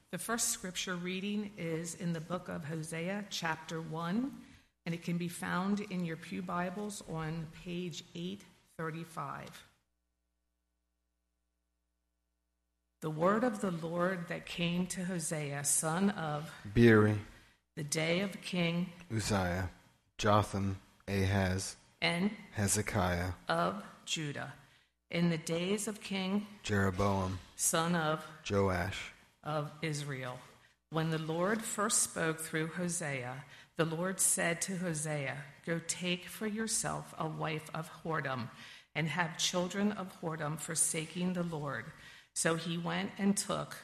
The first scripture reading is in the book of Hosea, chapter 1, and it can be found in your pew Bibles on page 835. The word of the Lord that came to Hosea, son of Beeri, the day of King Uzziah, Jotham, Ahaz, and Hezekiah, of Judah, in the days of King Jeroboam, son of Joash, of Israel. When the Lord first spoke through Hosea, the Lord said to Hosea, "Go take for yourself a wife of whoredom, and have children of whoredom, forsaking the Lord." So he went and took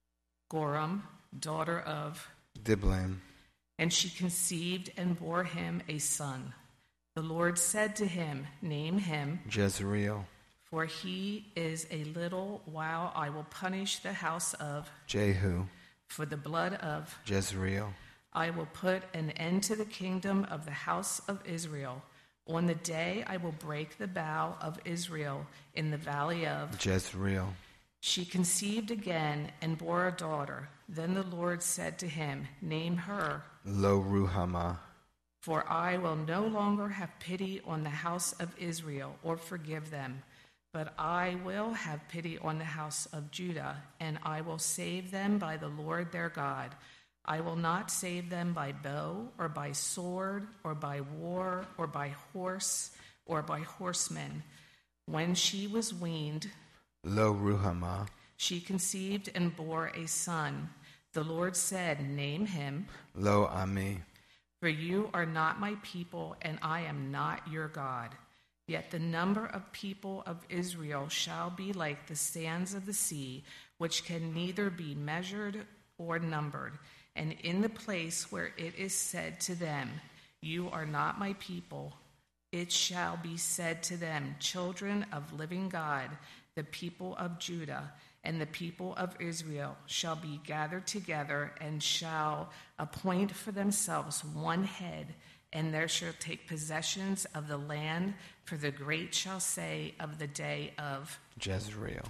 Goram, daughter of Diblaim, and she conceived and bore him a son. The Lord said to him, "Name him, Jezreel, for he is a little while I will punish the house of Jehu, for the blood of Jezreel, I will put an end to the kingdom of the house of Israel. On the day I will break the bow of Israel in the valley of Jezreel. She conceived again and bore a daughter. Then the Lord said to him, "Name her, Lo Ruhamah, for I will no longer have pity on the house of Israel or forgive them, but I will have pity on the house of Judah, and I will save them by the Lord their God. I will not save them by bow or by sword or by war or by horse or by horsemen." When she was weaned, Lo Ruhamah, she conceived and bore a son. The Lord said, "Name him, Lo Ami, for you are not my people, and I am not your God. Yet the number of people of Israel shall be like the sands of the sea, which can neither be measured or numbered. And in the place where it is said to them, 'You are not my people,' it shall be said to them, 'Children of living God, the people of Judah and the people of Israel shall be gathered together and shall appoint for themselves one head, and there shall take possessions of the land, for the great shall say of the day of Jezreel."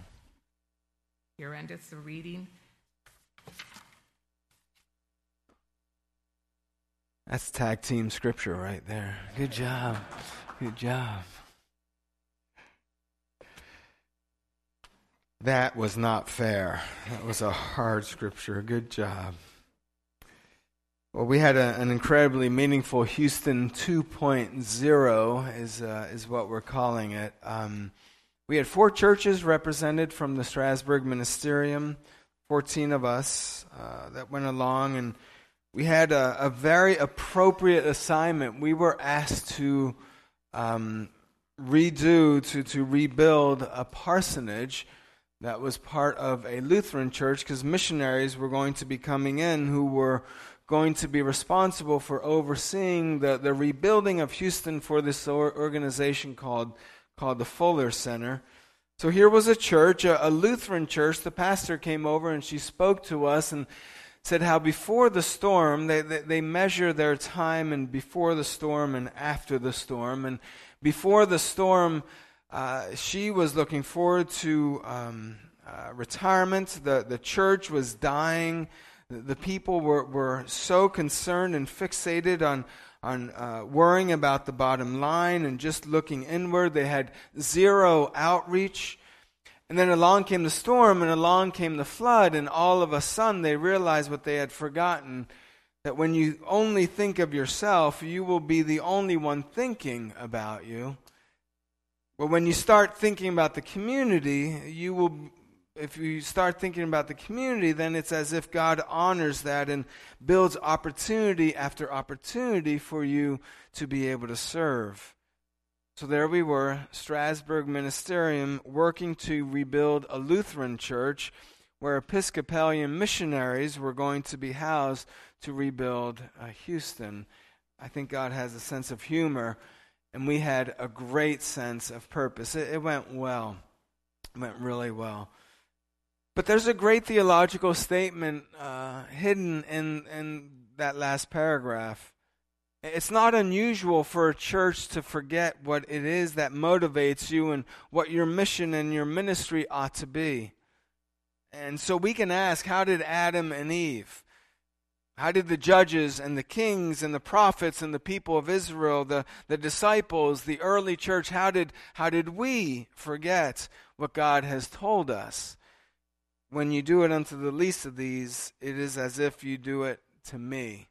Here endeth the reading. That's tag team scripture right there. Good job. Good job. That was not fair. That was a hard scripture. Good job. Well, we had an incredibly meaningful Houston 2.0 is what we're calling it. We had 4 churches represented from the Strasburg Ministerium, 14 of us that went along, and we had a very appropriate assignment. We were asked to rebuild a parsonage that was part of a Lutheran church, because missionaries were going to be coming in who were going to be responsible for overseeing the rebuilding of Houston for this organization called the Fuller Center. So here was a church, a Lutheran church. The pastor came over and she spoke to us and said how before the storm, they measure their time, and before the storm and after the storm. And before the storm, she was looking forward to retirement. The church was dying. The people were so concerned and fixated on worrying about the bottom line and just looking inward. They had zero outreach. And then along came the storm, and along came the flood, and all of a sudden they realized what they had forgotten, that when you only think of yourself, you will be the only one thinking about you. But when you start thinking about the community, if you start thinking about the community, then it's as if God honors that and builds opportunity after opportunity for you to be able to serve. So there we were, Strasburg Ministerium, working to rebuild a Lutheran church where Episcopalian missionaries were going to be housed to rebuild Houston. I think God has a sense of humor, and we had a great sense of purpose. It went well. It went really well. But there's a great theological statement hidden in that last paragraph. It's not unusual for a church to forget what it is that motivates you and what your mission and your ministry ought to be. And so we can ask, how did Adam and Eve, how did the judges and the kings and the prophets and the people of Israel, the disciples, the early church, how did we forget what God has told us? When you do it unto the least of these, it is as if you do it to me.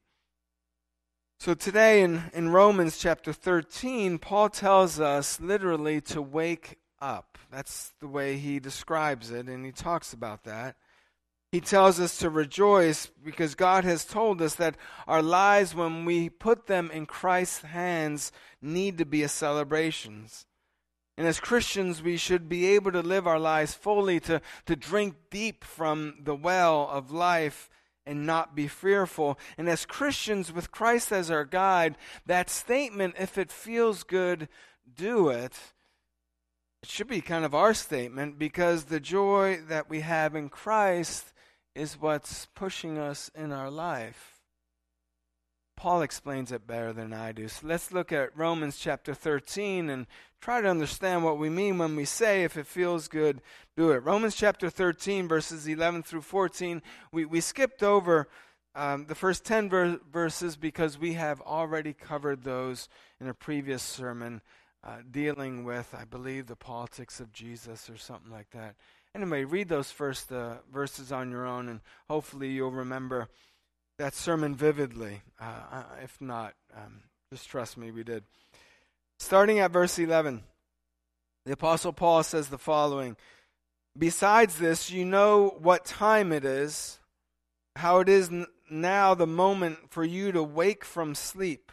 So today in Romans chapter 13, Paul tells us literally to wake up. That's the way he describes it, and he talks about that. He tells us to rejoice because God has told us that our lives, when we put them in Christ's hands, need to be a celebration. And as Christians, we should be able to live our lives fully, to drink deep from the well of life and not be fearful. And as Christians, with Christ as our guide, that statement, if it feels good, do it, it should be kind of our statement, because the joy that we have in Christ is what's pushing us in our life. Paul explains it better than I do. So let's look at Romans chapter 13 and try to understand what we mean when we say, if it feels good, do it. Romans chapter 13, verses 11 through 14. We skipped over the first 10 verses because we have already covered those in a previous sermon dealing with, I believe, the politics of Jesus or something like that. Anyway, read those first verses on your own, and hopefully you'll remember that sermon vividly. If not, just trust me, we did. Starting at verse 11, the Apostle Paul says the following: "Besides this, you know what time it is, how it is now the moment for you to wake from sleep.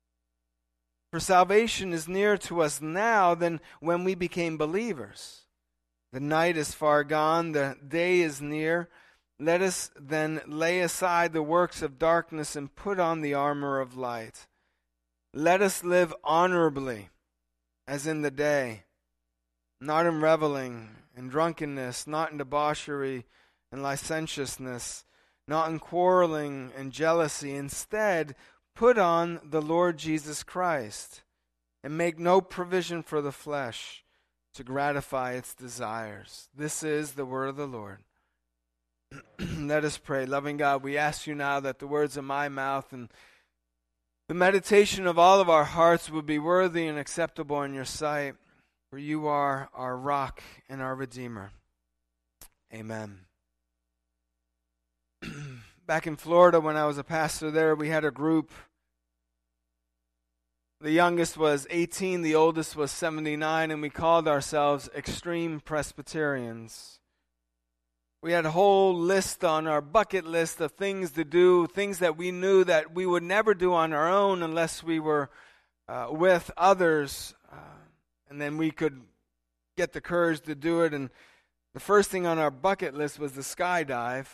For salvation is nearer to us now than when we became believers. The night is far gone, the day is near. Let us then lay aside the works of darkness and put on the armor of light. Let us live honorably, as in the day, not in reveling and drunkenness, not in debauchery and licentiousness, not in quarreling and jealousy. Instead, put on the Lord Jesus Christ, and make no provision for the flesh to gratify its desires." This is the word of the Lord. Let us pray. Loving God, we ask you now that the words of my mouth and the meditation of all of our hearts would be worthy and acceptable in your sight, for you are our rock and our Redeemer. Amen. Back in Florida, when I was a pastor there, we had a group. The youngest was 18, the oldest was 79, and we called ourselves Extreme Presbyterians. We had a whole list on our bucket list of things to do, things that we knew that we would never do on our own unless we were with others, and then we could get the courage to do it. And the first thing on our bucket list was the skydive.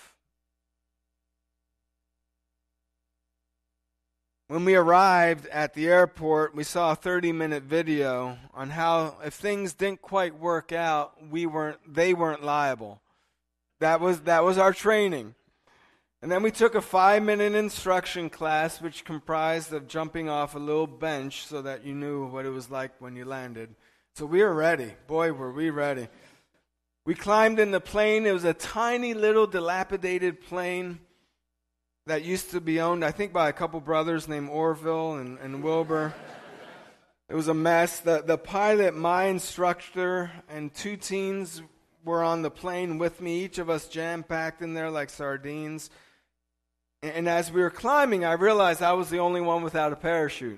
When we arrived at the airport, we saw a 30-minute video on how if things didn't quite work out, they weren't liable. That was our training. And then we took a 5-minute instruction class, which comprised of jumping off a little bench so that you knew what it was like when you landed. So we were ready. Boy, were we ready. We climbed in the plane. It was a tiny little dilapidated plane that used to be owned, I think, by a couple brothers named Orville and Wilbur. It was a mess. The pilot, my instructor, and 2 teens were on the plane with me, each of us jam-packed in there like sardines. And as we were climbing, I realized I was the only one without a parachute.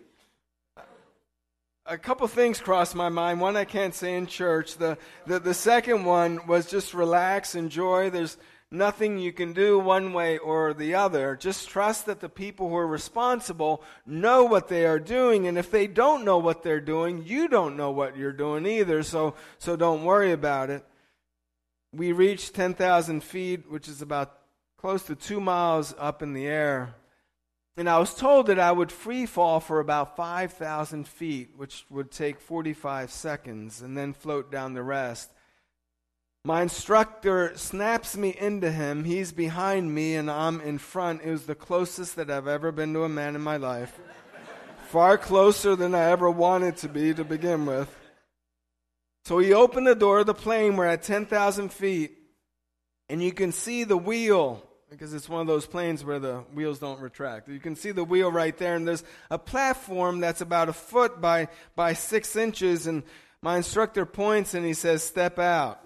A couple things crossed my mind. One I can't say in church. The second one was just relax, enjoy. There's nothing you can do one way or the other. Just trust that the people who are responsible know what they are doing. And if they don't know what they're doing, you don't know what you're doing either. So don't worry about it. We reached 10,000 feet, which is about close to 2 miles up in the air. And I was told that I would free fall for about 5,000 feet, which would take 45 seconds, and then float down the rest. My instructor snaps me into him. He's behind me, and I'm in front. It was the closest that I've ever been to a man in my life. Far closer than I ever wanted to be to begin with. So he opened the door of the plane. We're at 10,000 feet. And you can see the wheel, because it's one of those planes where the wheels don't retract. You can see the wheel right there, and there's a platform that's about 1 foot by 6 inches, and my instructor points and he says, "Step out."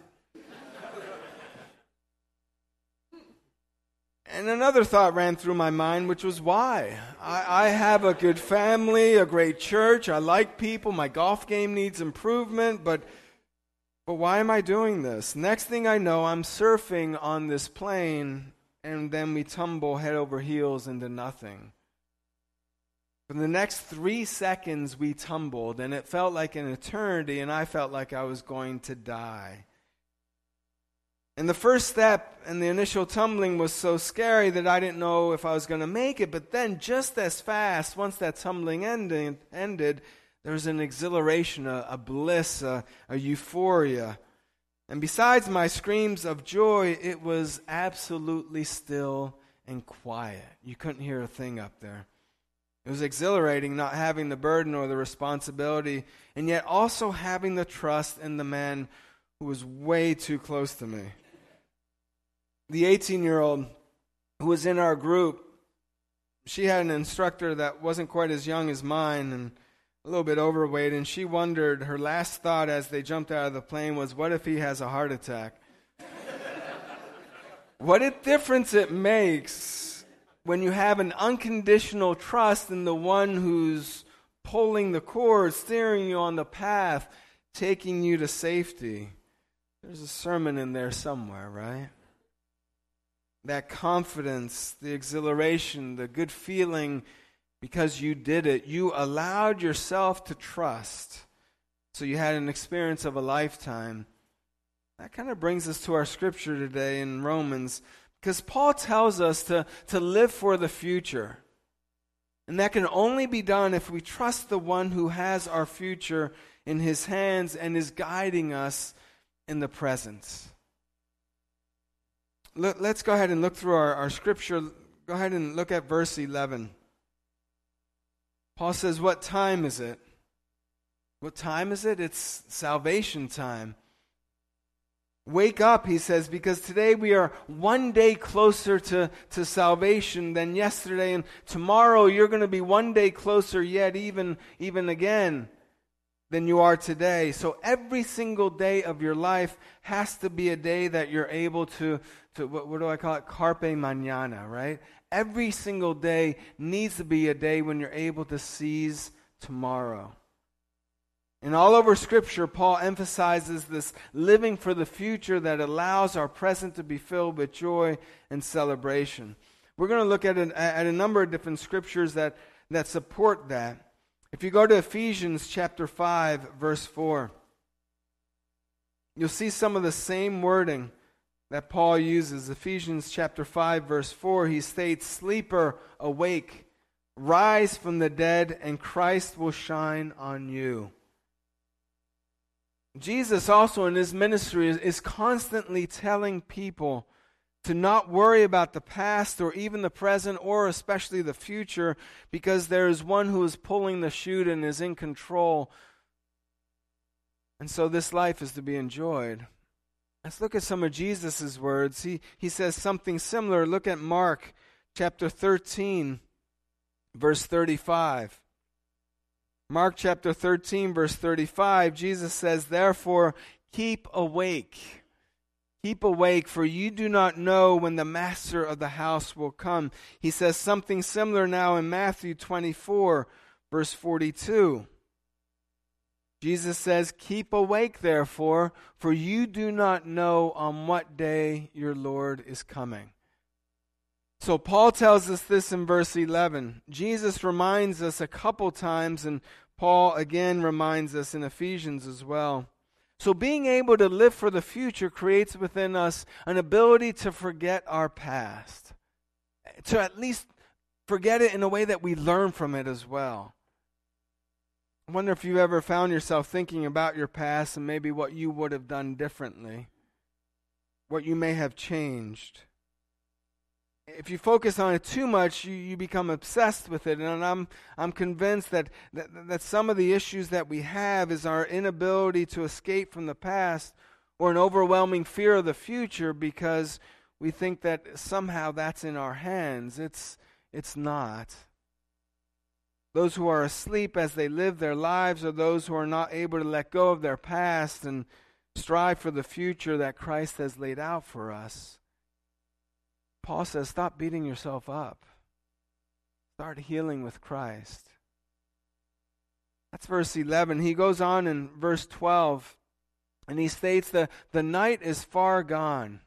And another thought ran through my mind, which was why? I have a good family, a great church, I like people, my golf game needs improvement, but why am I doing this? Next thing I know, I'm surfing on this plane, and then we tumble head over heels into nothing. For the next 3 seconds, we tumbled, and it felt like an eternity, and I felt like I was going to die. And the first step and the initial tumbling was so scary that I didn't know if I was going to make it. But then just as fast, once that tumbling ended, there was an exhilaration, a bliss, a euphoria. And besides my screams of joy, it was absolutely still and quiet. You couldn't hear a thing up there. It was exhilarating not having the burden or the responsibility, and yet also having the trust in the man who was way too close to me. The 18-year-old who was in our group, she had an instructor that wasn't quite as young as mine and a little bit overweight, and she wondered, her last thought as they jumped out of the plane was, what if he has a heart attack? What a difference it makes when you have an unconditional trust in the one who's pulling the cord, steering you on the path, taking you to safety. There's a sermon in there somewhere, right? That confidence, the exhilaration, the good feeling because you did it. You allowed yourself to trust. So you had an experience of a lifetime. That kind of brings us to our scripture today in Romans, because Paul tells us to live for the future. And that can only be done if we trust the one who has our future in his hands and is guiding us in the present. Let's go ahead and look through our scripture. Go ahead and look at verse 11. Paul says, what time is it? What time is it? It's salvation time. Wake up, he says, because today we are one day closer to salvation than yesterday, and tomorrow you're going to be one day closer yet, even again, than you are today. So every single day of your life has to be a day that you're able to what do I call it? Carpe mañana, right? Every single day needs to be a day when you're able to seize tomorrow. And all over Scripture, Paul emphasizes this living for the future that allows our present to be filled with joy and celebration. We're going to look at a number of different scriptures that support that. If you go to Ephesians chapter 5, verse 4, you'll see some of the same wording that Paul uses. Ephesians chapter 5, verse 4, he states, "Sleeper, awake, rise from the dead, and Christ will shine on you." Jesus also in his ministry is constantly telling people to not worry about the past or even the present or especially the future, because there is one who is pulling the chute and is in control. And so this life is to be enjoyed. Let's look at some of Jesus' words. He says something similar. Look at Mark chapter 13, verse 35. Mark chapter 13, verse 35, Jesus says, "Therefore keep awake. Keep awake, for you do not know when the master of the house will come." He says something similar now in Matthew 24, verse 42. Jesus says, "Keep awake, therefore, for you do not know on what day your Lord is coming." So Paul tells us this in verse 11. Jesus reminds us a couple times, and Paul again reminds us in Ephesians as well. So being able to live for the future creates within us an ability to forget our past. To at least forget it in a way that we learn from it as well. I wonder if you've ever found yourself thinking about your past and maybe what you would have done differently, what you may have changed. If you focus on it too much, you become obsessed with it. And I'm convinced that some of the issues that we have is our inability to escape from the past or an overwhelming fear of the future because we think that somehow that's in our hands. It's not. Those who are asleep as they live their lives are those who are not able to let go of their past and strive for the future that Christ has laid out for us. Paul says, stop beating yourself up. Start healing with Christ. That's verse 11. He goes on in verse 12, and he states that the night is far gone.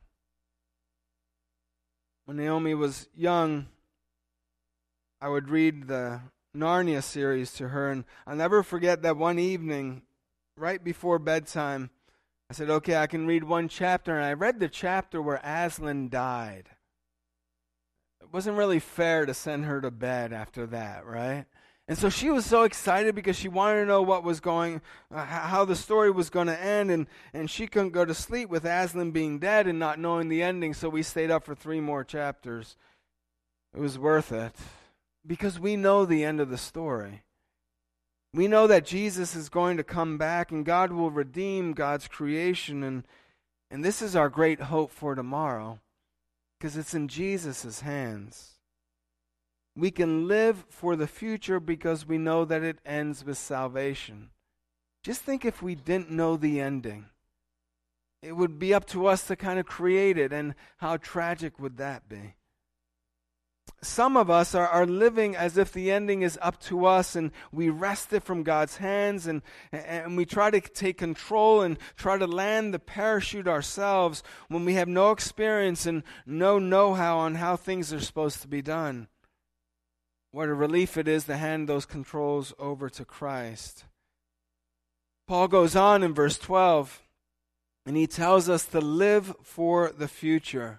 When Naomi was young, I would read the Narnia series to her, and I'll never forget that one evening, right before bedtime, I said, okay, I can read one chapter, and I read the chapter where Aslan died. It wasn't really fair to send her to bed after that, right? And so she was so excited because she wanted to know what was how the story was going to end, and she couldn't go to sleep with Aslan being dead and not knowing the ending, so we stayed up for 3 more chapters. It was worth it because we know the end of the story. We know that Jesus is going to come back and God will redeem God's creation, and this is our great hope for tomorrow because it's in Jesus' hands. We can live for the future because we know that it ends with salvation. Just think if we didn't know the ending. It would be up to us to kind of create it, and how tragic would that be? Some of us are living as if the ending is up to us, and we wrest it from God's hands, and we try to take control and try to land the parachute ourselves when we have no experience and no know-how on how things are supposed to be done. What a relief it is to hand those controls over to Christ. Paul goes on in verse 12, and he tells us to live for the future.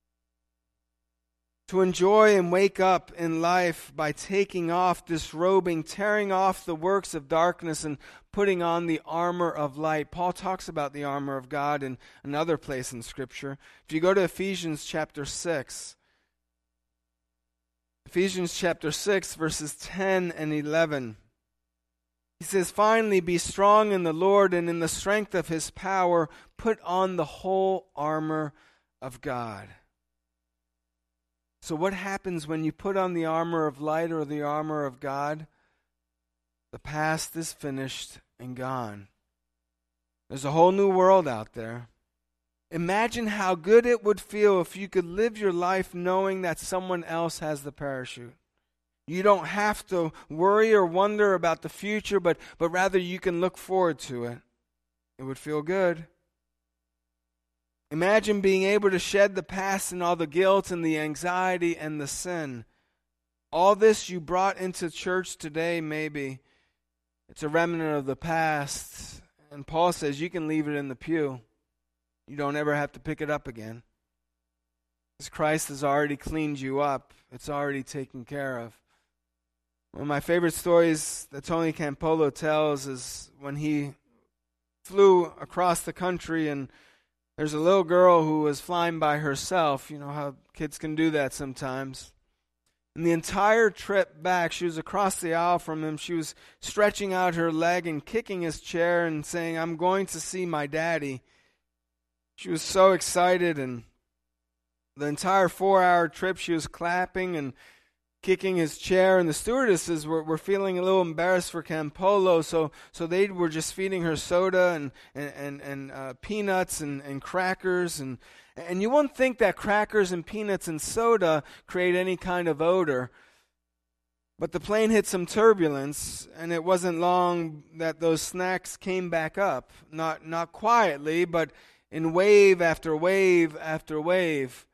To enjoy and wake up in life by taking off, disrobing, tearing off the works of darkness and putting on the armor of light. Paul talks about the armor of God in another place in Scripture. If you go to Ephesians chapter 6, Ephesians chapter 6, verses 10 and 11. He says, finally, be strong in the Lord and in the strength of his power. Put on the whole armor of God. So what happens when you put on the armor of light or the armor of God? The past is finished and gone. There's a whole new world out there. Imagine how good it would feel if you could live your life knowing that someone else has the parachute. You don't have to worry or wonder about the future, but rather you can look forward to it. It would feel good. Imagine being able to shed the past and all the guilt and the anxiety and the sin. All this you brought into church today, maybe. It's a remnant of the past. And Paul says you can leave it in the pew. You don't ever have to pick it up again. Because Christ has already cleaned you up. It's already taken care of. One of my favorite stories that Tony Campolo tells is when he flew across the country and there's a little girl who was flying by herself. You know how kids can do that sometimes. And the entire trip back, she was across the aisle from him. She was stretching out her leg and kicking his chair and saying, I'm going to see my daddy. She was so excited, and the entire 4-hour trip she was clapping and kicking his chair, and the stewardesses were feeling a little embarrassed for Campolo, so they were just feeding her soda and peanuts and crackers, and you wouldn't think that crackers and peanuts and soda create any kind of odor. But the plane hit some turbulence, and it wasn't long that those snacks came back up. Not quietly, but in wave after wave after wave.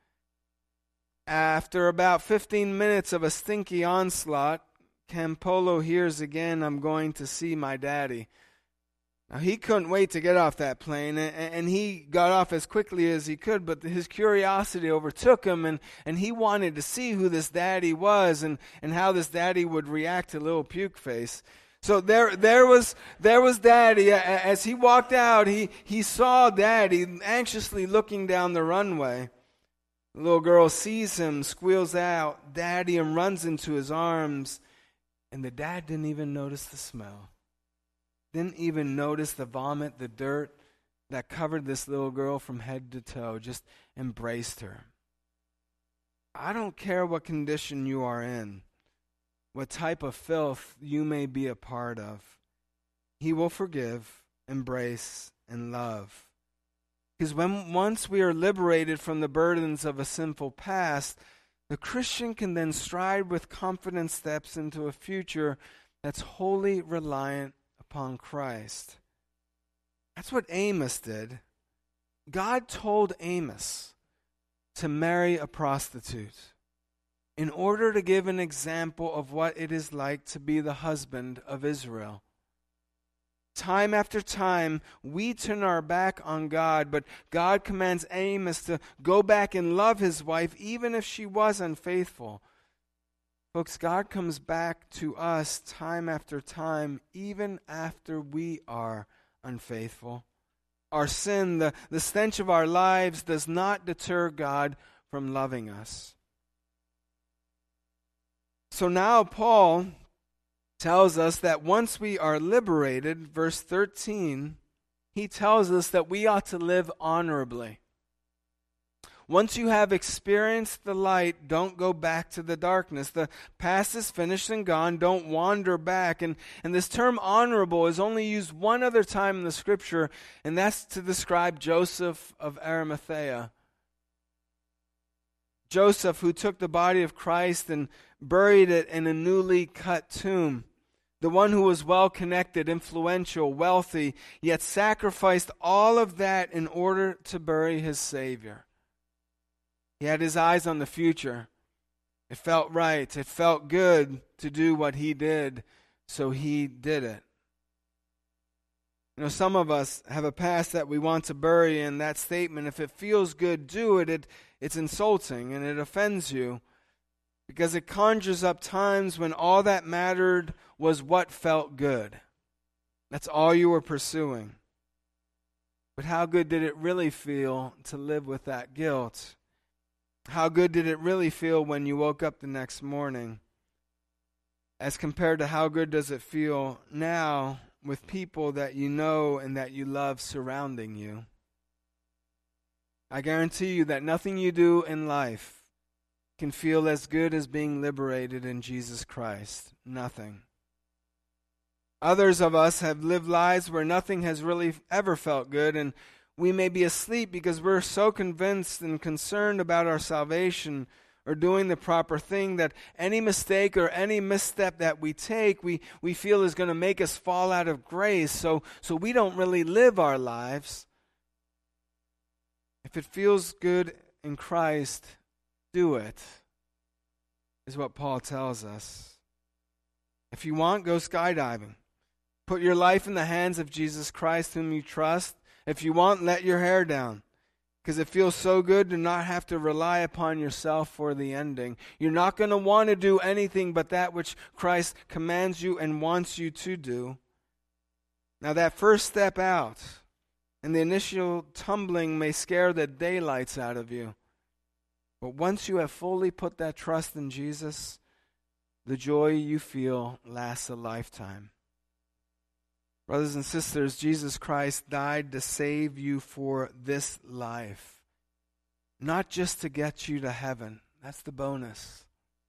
After about 15 minutes of a stinky onslaught, Campolo hears again, I'm going to see my daddy. Now, he couldn't wait to get off that plane, and he got off as quickly as he could, but his curiosity overtook him, and he wanted to see who this daddy was and how this daddy would react to little puke face. So there was Daddy. As he walked out, he saw Daddy anxiously looking down the runway. The little girl sees him, squeals out, Daddy, and runs into his arms. And the dad didn't even notice the smell. Didn't even notice the vomit, the dirt, that covered this little girl from head to toe, just embraced her. I don't care what condition you are in, what type of filth you may be a part of. He will forgive, embrace, and love. Because once we are liberated from the burdens of a sinful past, the Christian can then stride with confident steps into a future that's wholly reliant upon Christ. That's what Amos did. God told Amos to marry a prostitute in order to give an example of what it is like to be the husband of Israel. Time after time, we turn our back on God, but God commands Amos to go back and love his wife even if she was unfaithful. Folks, God comes back to us time after time, even after we are unfaithful. Our sin, the stench of our lives, does not deter God from loving us. So now Paul tells us that once we are liberated, verse 13, he tells us that we ought to live honorably. Once you have experienced the light, don't go back to the darkness. The past is finished and gone. Don't wander back. And this term honorable is only used one other time in the scripture, and that's to describe Joseph of Arimathea. Joseph, who took the body of Christ and buried it in a newly cut tomb. The one who was well-connected, influential, wealthy, yet sacrificed all of that in order to bury his Savior. He had his eyes on the future. It felt right. It felt good to do what he did, so he did it. You know, some of us have a past that we want to bury, and that statement, if it feels good, do it. It's insulting and it offends you because it conjures up times when all that mattered was what felt good. That's all you were pursuing. But how good did it really feel to live with that guilt? How good did it really feel when you woke up the next morning? As compared to how good does it feel now with people that you know and that you love surrounding you? I guarantee you that nothing you do in life can feel as good as being liberated in Jesus Christ. Nothing. Others of us have lived lives where nothing has really ever felt good, and we may be asleep because we're so convinced and concerned about our salvation or doing the proper thing that any mistake or any misstep that we take, we feel is going to make us fall out of grace. So we don't really live our lives. If it feels good in Christ, do it, is what Paul tells us. If you want, go skydiving. Put your life in the hands of Jesus Christ, whom you trust. If you want, let your hair down, because it feels so good to not have to rely upon yourself for the ending. You're not going to want to do anything but that which Christ commands you and wants you to do. Now, that first step out and the initial tumbling may scare the daylights out of you. But once you have fully put that trust in Jesus, the joy you feel lasts a lifetime. Brothers and sisters, Jesus Christ died to save you for this life. Not just to get you to heaven. That's the bonus.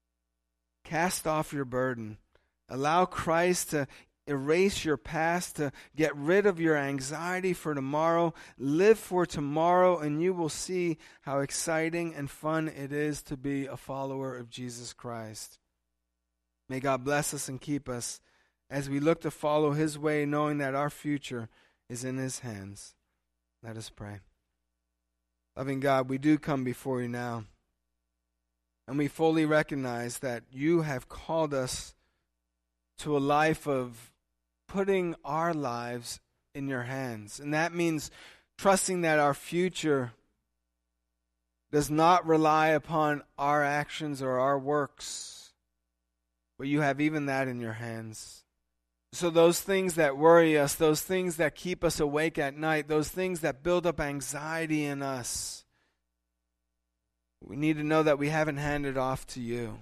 Cast off your burden. Allow Christ to erase your past, to get rid of your anxiety for tomorrow. Live for tomorrow, and you will see how exciting and fun it is to be a follower of Jesus Christ. May God bless us and keep us as we look to follow His way, knowing that our future is in His hands. Let us pray. Loving God, we do come before you now, and we fully recognize that you have called us to a life of putting our lives in your hands. And that means trusting that our future does not rely upon our actions or our works, but you have even that in your hands. So those things that worry us, those things that keep us awake at night, those things that build up anxiety in us, we need to know that we haven't handed off to you.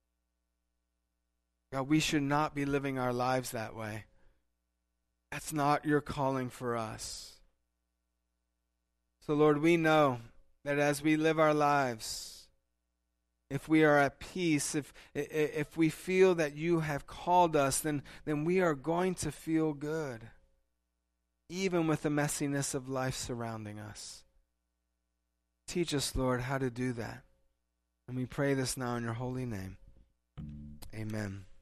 God, we should not be living our lives that way. That's not your calling for us. So, Lord, we know that as we live our lives, if we are at peace, if we feel that you have called us, then we are going to feel good, even with the messiness of life surrounding us. Teach us, Lord, how to do that. And we pray this now in your holy name. Amen.